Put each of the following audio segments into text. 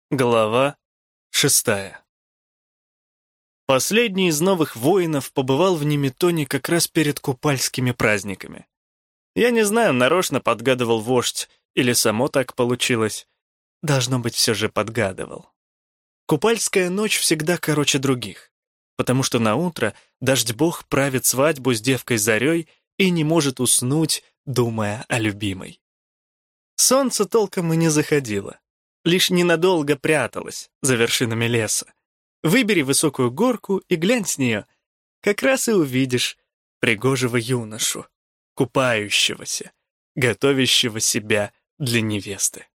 Глава 6. Последний из новых воинов побывал в Неметоне как раз перед купальскими праздниками. Я не знаю, нарочно подгадывал вождь, или само так получилось. Должно быть, все же подгадывал. Купальская ночь всегда короче других, потому что наутро дождь-бог правит свадьбу с девкой Зарей и не может уснуть, думая о любимой. Солнце толком и не заходило. Лишь ненадолго пряталась за вершинами леса. Выбери высокую горку и глянь с нее. Как раз и увидишь пригожего юношу, купающегося, готовящего себя для невесты.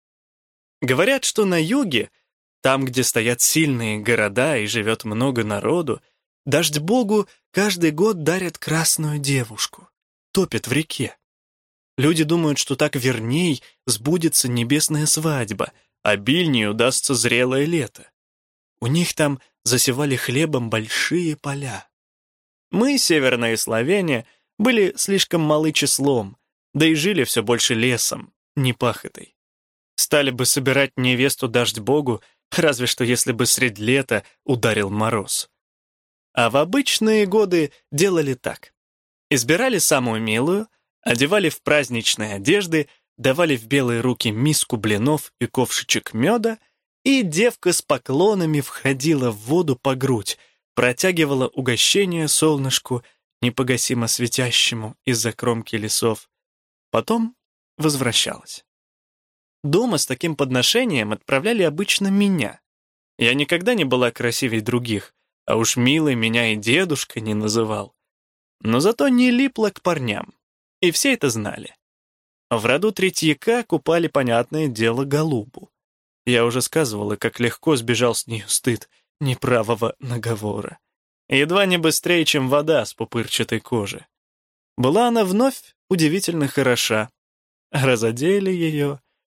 Говорят, что на юге, там, где стоят сильные города и живет много народу, дождь-богу каждый год дарят красную девушку, топят в реке. Люди думают, что так верней сбудется небесная свадьба, обильнее удастся зрелое лето. У них там засевали хлебом большие поля. Мы, северные славяне, были слишком малы числом, да и жили все больше лесом, не пахотой. Стали бы собирать невесту дождь-богу, разве что если бы средь лета ударил мороз. А в обычные годы делали так. Избирали самую милую, одевали в праздничные одежды, давали в белые руки миску блинов и ковшичек меда, и девка с поклонами входила в воду по грудь, протягивала угощение солнышку, непогасимо светящему из-за кромки лесов. Потом возвращалась. Дома с таким подношением отправляли обычно меня. Я никогда не была красивей других, а уж милой меня и дедушка не называл. Но зато не липла к парням. И все это знали. В роду Третьяка купали, понятное дело, голубу. Я уже сказывала, как легко сбежал с нее стыд неправого наговора. Едва не быстрее, чем вода с пупырчатой кожи. Была она вновь удивительно хороша. Разодели ее.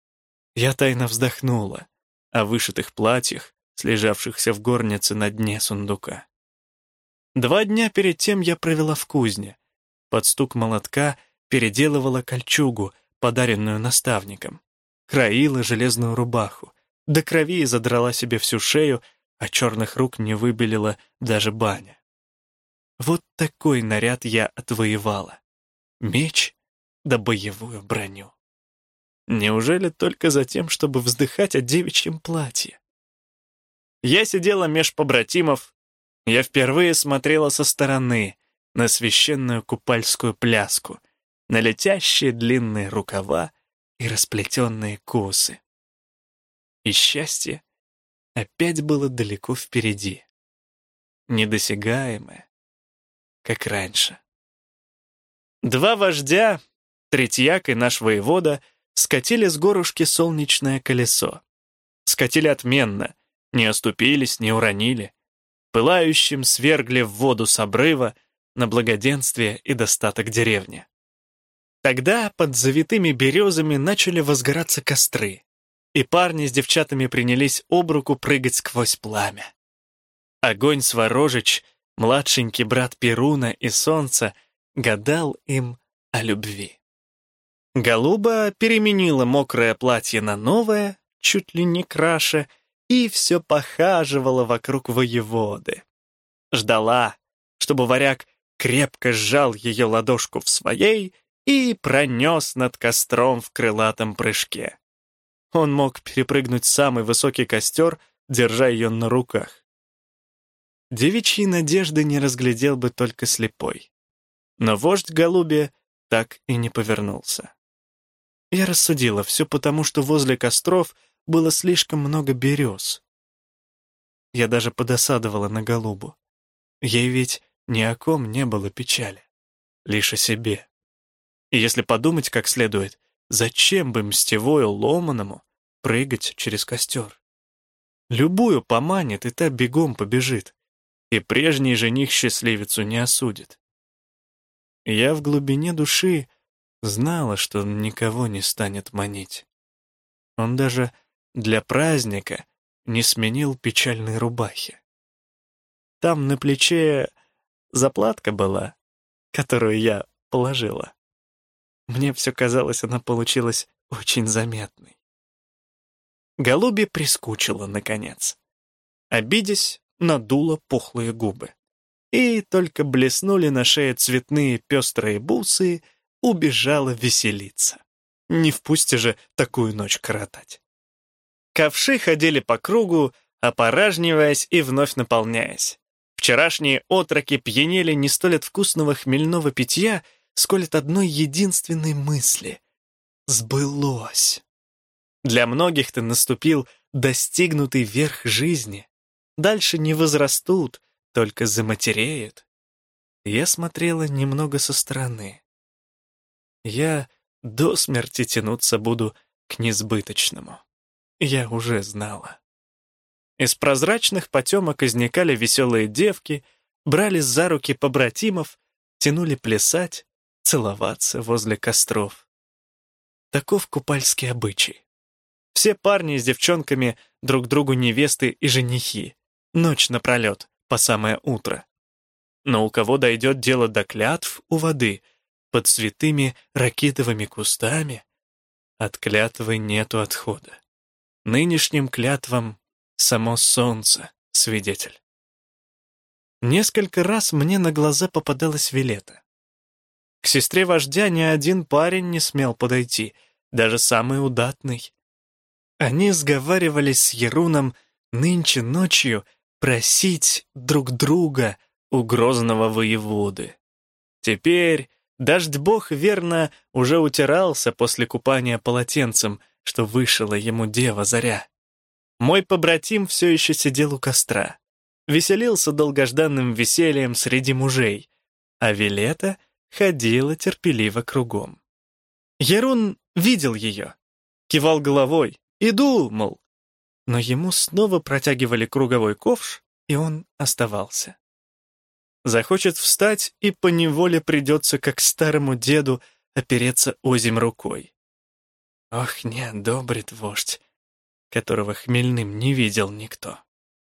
Я тайно вздохнула о вышитых платьях, слежавшихся в горнице на дне сундука. 2 дня перед тем я провела в кузне. Под стук молотка переделывала кольчугу, подаренную наставником. Краила железную рубаху. До крови задрала себе всю шею, а черных рук не выбелила даже баня. Вот такой наряд я отвоевала. Меч да боевую броню. Неужели только за тем, чтобы вздыхать о девичьем платье? Я сидела меж побратимов. Я впервые смотрела со стороны на священную купальскую пляску, на летящие длинные рукава и расплетенные косы. И счастье опять было далеко впереди, недосягаемое, как раньше. 2 вождя, Третьяк и наш воевода, скатили с горушки солнечное колесо. Скатили отменно, не оступились, не уронили. Пылающим свергли в воду с обрыва на благоденствие и достаток деревни. Тогда под завитыми березами начали возгораться костры, и парни с девчатами принялись об руку прыгать сквозь пламя. Огонь Сварожич, младшенький брат Перуна и Солнца, гадал им о любви. Голуба переменила мокрое платье на новое, чуть ли не краше, и все похаживала вокруг воеводы. Ждала, чтобы варяг крепко сжал ее ладошку в своей и пронес над костром в крылатом прыжке. Он мог перепрыгнуть самый высокий костер, держа ее на руках. Девичьи надежды не разглядел бы только слепой. Но вождь голубе так и не повернулся. Я рассудила все потому, что возле костров было слишком много берез. Я даже подосадовала на голубу. Ей ведь ни о ком не было печали, лишь о себе. И если подумать как следует, зачем бы мстевою ломаному прыгать через костер? Любую поманит, и та бегом побежит, и прежний жених счастливицу не осудит. Я в глубине души знала, что он никого не станет манить. Он даже для праздника не сменил печальной рубахи. Там на плече заплатка была, которую я положила. Мне все казалось, она получилась очень заметной. Голубе прискучило, наконец. Обидясь, надула пухлые губы. И только блеснули на шее цветные пестрые бусы, убежала веселиться. Не в пусте же такую ночь коротать. Ковши ходили по кругу, опоражниваясь и вновь наполняясь. Вчерашние отроки пьянели не столь от вкусного хмельного питья, сколь от одной единственной мысли. Сбылось. Для многих-то наступил достигнутый верх жизни. Дальше не возрастут, только заматереют. Я смотрела немного со стороны. Я до смерти тянуться буду к несбыточному. Я уже знала. Из прозрачных потемок изникали веселые девки, брали за руки побратимов, тянули плясать, целоваться возле костров. Таков купальский обычай. Все парни с девчонками друг другу невесты и женихи, ночь напролет, по самое утро. Но у кого дойдет дело до клятв у воды, под святыми ракитовыми кустами, от клятвы нету отхода. Нынешним клятвам само солнце свидетель. Несколько раз мне на глаза попадалась Вилета. К сестре вождя ни один парень не смел подойти, даже самый удатный. Они сговаривались с Еруном нынче ночью просить друг друга у грозного воеводы. Теперь дождь-бог, верно, уже утирался после купания полотенцем, что вышила ему дева заря. Мой побратим все еще сидел у костра, веселился долгожданным весельем среди мужей, а Вилета ходила терпеливо кругом. Ерун видел ее, кивал головой, «Иду», мол. Но ему снова протягивали круговой ковш, и он оставался. Захочет встать, и поневоле придется, как старому деду, опереться озимь рукой. Ох, не одобрит вождь, которого хмельным не видел никто.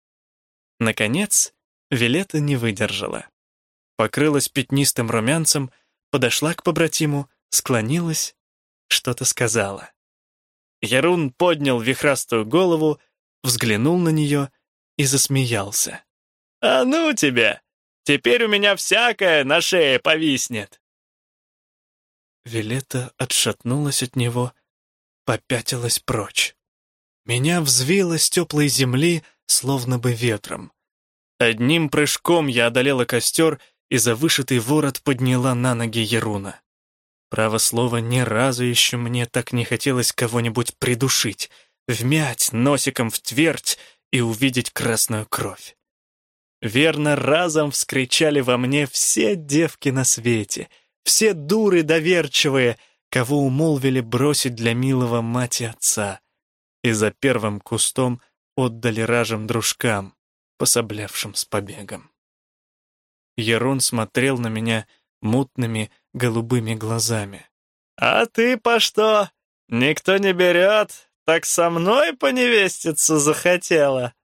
Наконец, Вилета не выдержала. Покрылась пятнистым румянцем, подошла к побратиму, склонилась, что-то сказала. Ерун поднял вихрастую голову, взглянул на нее и засмеялся. «А ну тебя! Теперь у меня всякое на шее повиснет!» Вилета отшатнулась от него, попятилась прочь. Меня взвило с теплой земли, словно бы ветром. Одним прыжком я одолела костер и за вышитый ворот подняла на ноги Еруна. Право слово, ни разу еще мне так не хотелось кого-нибудь придушить, вмять носиком в твердь и увидеть красную кровь. Верно, разом вскричали во мне все девки на свете, все дуры доверчивые, кого умолвили бросить для милого мать и отца, и за первым кустом отдали ражем дружкам, пособлявшим с побегом. Ерун смотрел на меня мутными голубыми глазами. «А ты по что? Никто не берет, так со мной поневеститься захотела?»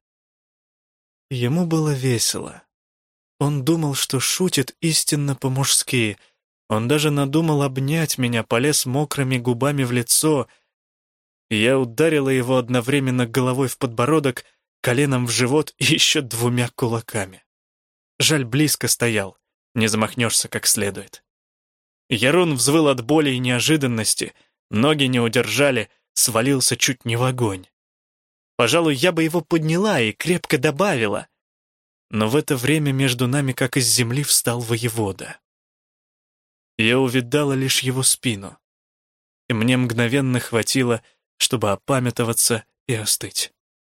Ему было весело. Он думал, что шутит истинно по-мужски. Он даже надумал обнять меня, полез мокрыми губами в лицо. Я ударила его одновременно головой в подбородок, коленом в живот и еще 2 кулаками. Жаль, близко стоял, не замахнешься как следует. Ерун взвыл от боли и неожиданности, ноги не удержали, свалился чуть не в огонь. Пожалуй, я бы его подняла и крепко добавила. Но в это время между нами, как из земли, встал воевода. Я увидала лишь его спину, и мне мгновенно хватило, чтобы опамятоваться и остыть.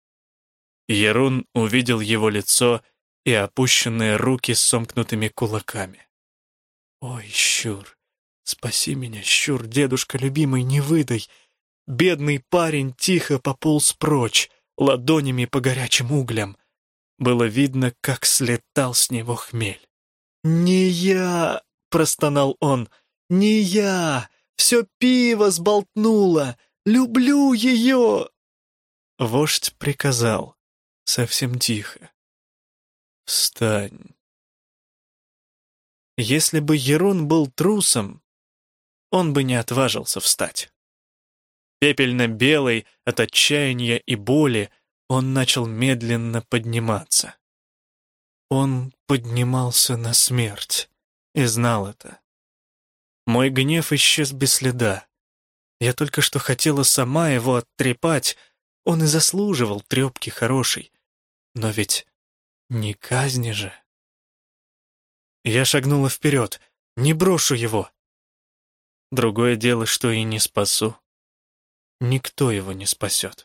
Ерун увидел его лицо и опущенные руки с сомкнутыми кулаками. «Ой, щур, спаси меня, щур, дедушка любимый, не выдай!» Бедный парень тихо пополз прочь, ладонями по горячим углям. Было видно, как слетал с него хмель. «Не я!» — простонал он. «Не я! Все пиво сболтнуло! Люблю ее!» Вождь приказал, совсем тихо. «Встань!» Если бы Ерун был трусом, он бы не отважился встать. Пепельно-белый от отчаяния и боли, он начал медленно подниматься. Он поднимался на смерть и знал это. Мой гнев исчез без следа. Я только что хотела сама его оттрепать, он и заслуживал трепки хорошей. Но ведь не казни же. Я шагнула вперед, не брошу его. Другое дело, что и не спасу. Никто его не спасет.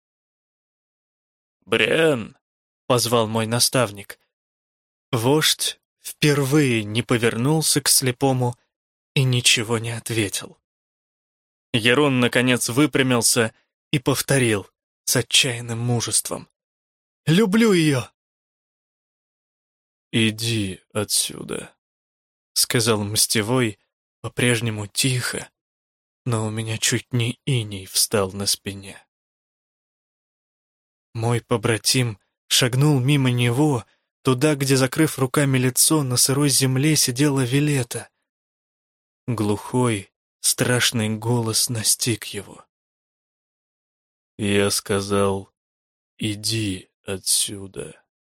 «Бриэн!» — позвал мой наставник. Вождь впервые не повернулся к слепому и ничего не ответил. Ярун, наконец, выпрямился и повторил с отчаянным мужеством. «Люблю ее!» «Иди отсюда», — сказал Мстевой, по-прежнему тихо, но у меня чуть не иней встал на спине. Мой побратим шагнул мимо него, туда, где, закрыв руками лицо, на сырой земле сидела Вилета. Глухой, страшный голос настиг его. Я сказал: «Иди отсюда».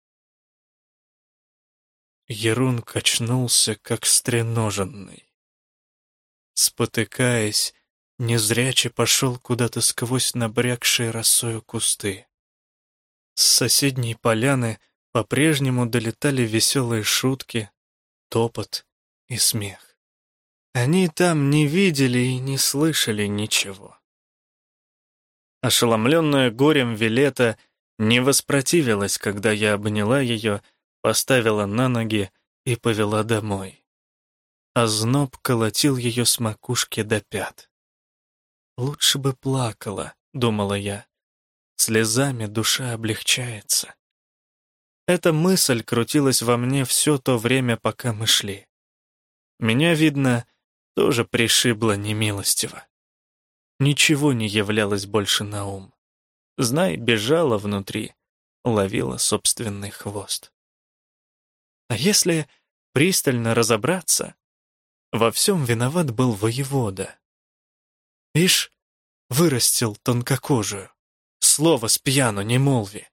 Ярун качнулся, как стреноженный. Спотыкаясь, незряче пошел куда-то сквозь набрякшие росою кусты. С соседней поляны по-прежнему долетали веселые шутки, топот и смех. Они там не видели и не слышали ничего. Ошеломленная горем Вилета не воспротивилась, когда я обняла ее, поставила на ноги и повела домой. Озноб колотил ее с макушки до пят. «Лучше бы плакала», — думала я. «Слезами душа облегчается». Эта мысль крутилась во мне все то время, пока мы шли. Меня, видно, тоже пришибло немилостиво. Ничего не являлось больше на ум. Знай, бежала внутри, ловила собственный хвост. А если пристально разобраться, во всем виноват был воевода. Ишь, вырастил тонкокожую, слово с пьяну не молви.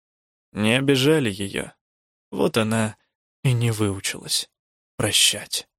Не обижали ее, вот она и не выучилась прощать.